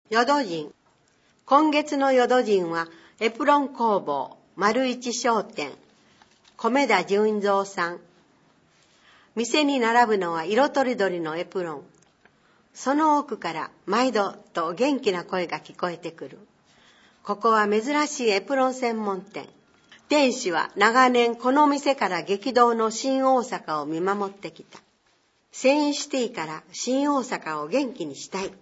淀人。今月の淀人はエプロン工房丸一商店米田純三さん。店に並ぶのは色とりどりのエプロン。その奥から毎度と元気な声が聞こえてくる。ここは珍しいエプロン専門店。店主は長年この店から激動の新大阪を見守ってきた。繊維シティから新大阪を元気にしたい。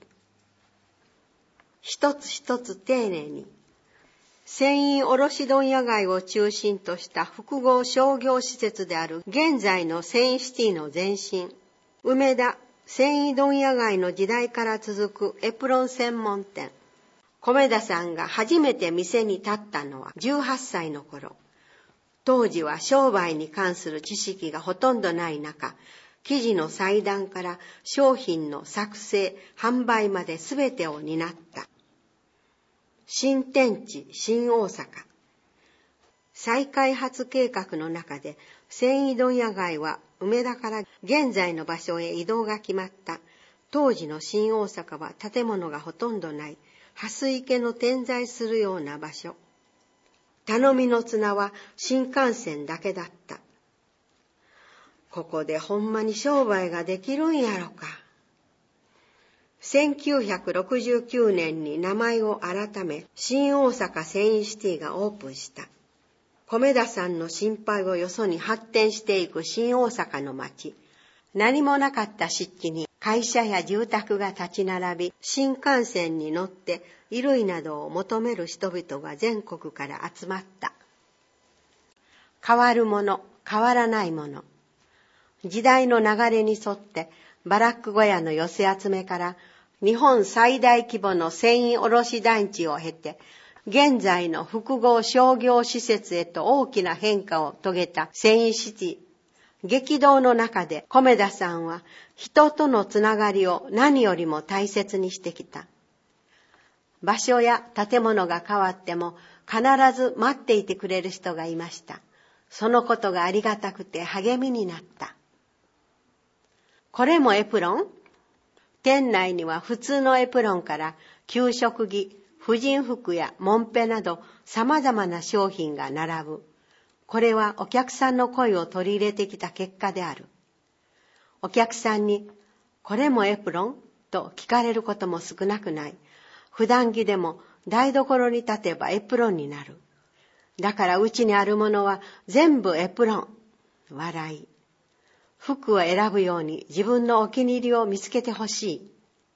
一つ一つ丁寧に。繊維卸問屋街を中心とした複合商業施設である現在の繊維シティの前身、梅田繊維問屋街の時代から続くエプロン専門店。米田さんが初めて店に立ったのは18歳の頃。当時は商売に関する知識がほとんどない中、生地の裁断から商品の作成、販売まで全てを担った。新天地新大阪。再開発計画の中で繊維問屋街は梅田から現在の場所へ移動が決まった。当時の新大阪は建物がほとんどない蓮池の点在するような場所。頼みの綱は新幹線だけだった。ここでほんまに商売ができるんやろか。1969年に名前を改め、新大阪繊維シティがオープンした。米田さんの心配をよそに発展していく新大阪の街。何もなかった湿地に会社や住宅が立ち並び、新幹線に乗って衣類などを求める人々が全国から集まった。変わるもの、変わらないもの。時代の流れに沿ってバラック小屋の寄せ集めから日本最大規模の繊維卸団地を経て現在の複合商業施設へと大きな変化を遂げた繊維シティ。激動の中で米田さんは人とのつながりを何よりも大切にしてきた。場所や建物が変わっても必ず待っていてくれる人がいました。そのことがありがたくて励みになった。これもエプロン？店内には普通のエプロンから給食着、婦人服やモンペなど様々な商品が並ぶ。これはお客さんの声を取り入れてきた結果である。お客さんに、これもエプロン？と聞かれることも少なくない。普段着でも台所に立てばエプロンになる。だからうちにあるものは全部エプロン。笑い。服を選ぶように自分のお気に入りを見つけてほしい。